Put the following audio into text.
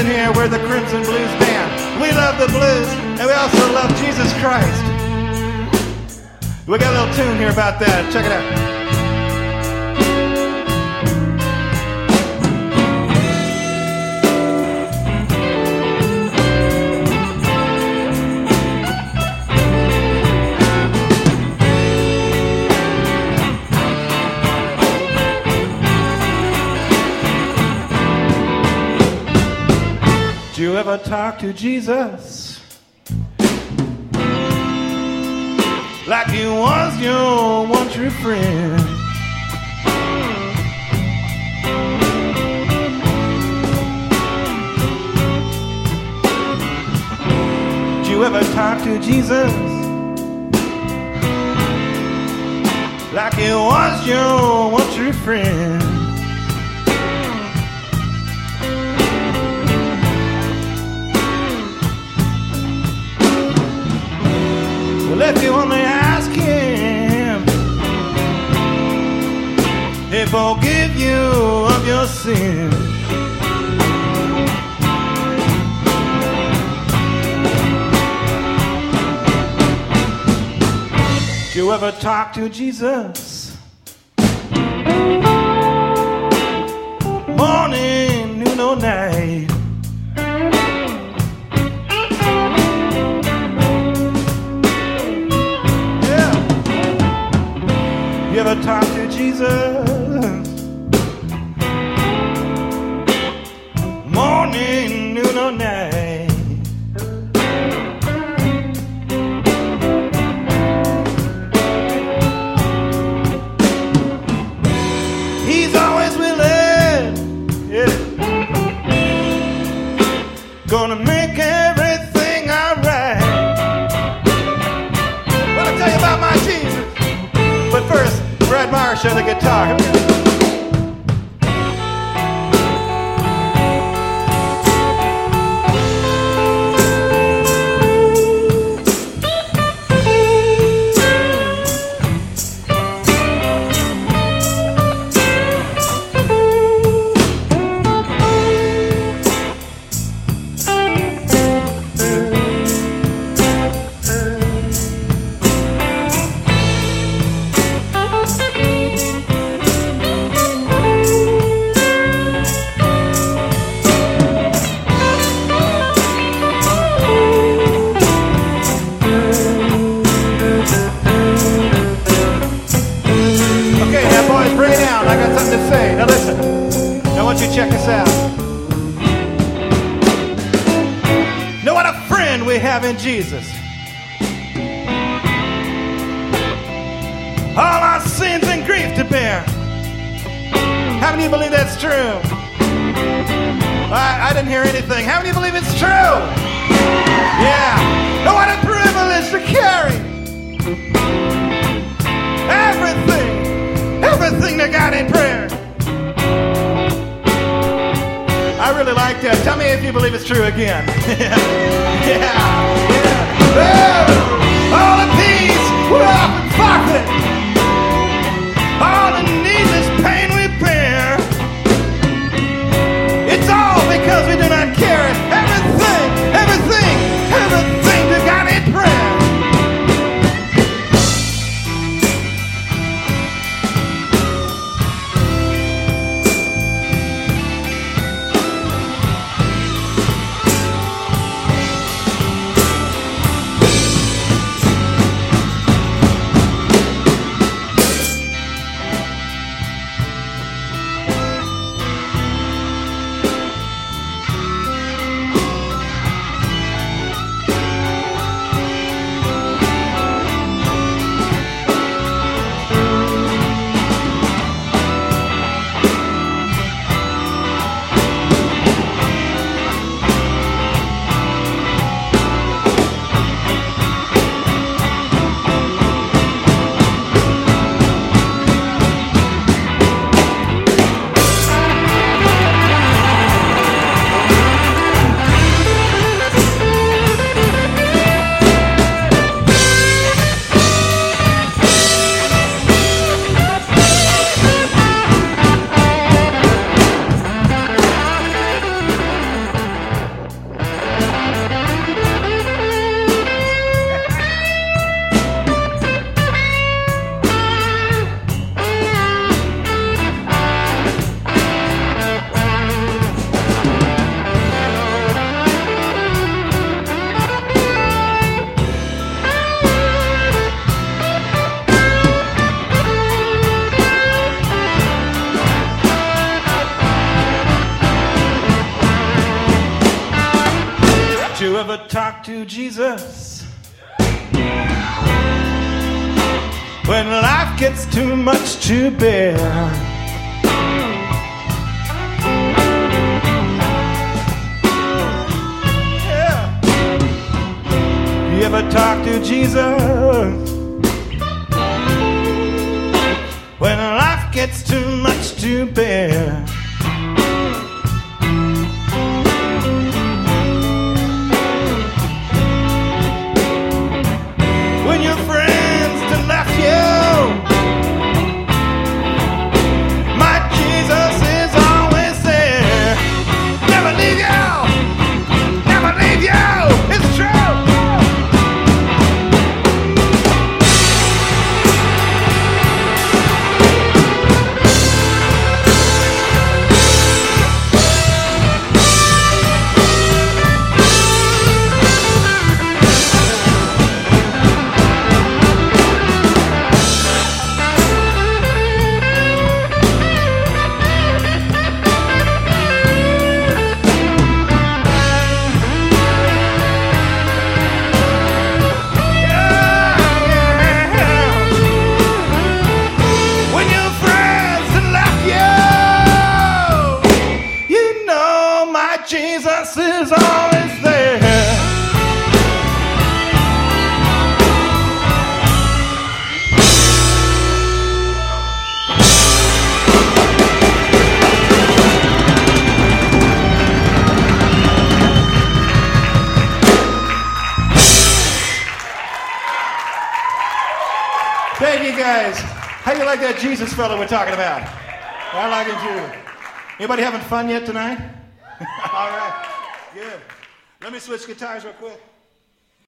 in here, we're the Crimson Blues Band. We love the blues, and we also love Jesus Christ. We got a little tune here about that. Check it out. Did you ever talk to Jesus like he was your one true friend? Did you ever talk to Jesus like he was your one true friend? Well, if you only ask him, he'll forgive you of your sin. Did you ever talk to Jesus? Morning, noon, or night? You ever talk to Jesus? Morning, noon, or night? He's always willing, yeah. Gonna make everything alright. Well, I'll tell you about my Jesus. But first, Brad Meyer, show the guitar. Check us out. Know what a friend we have in Jesus. All our sins and grief to bear. How many of you believe that's true? I didn't hear anything. How many of you believe it's true? Yeah. Know what a privilege to carry everything to God in prayer. I really like that. Tell me if you believe it's true again. Yeah. Oh, all the peace we're often forfeit. All the needless pain we bear. It's all because we do not carry everything to God in prayer. ever talk to Jesus when life gets too much to bear? Yeah. You ever talk to Jesus when life gets too much to bear? When your friends done left you, my Jesus is always there. Never leave you, never leave you. It's true. Jesus is always there. Thank you guys. How do you like that Jesus fellow we're talking about? I like him too. Anybody having fun yet tonight? All right, good. Let me switch guitars real quick.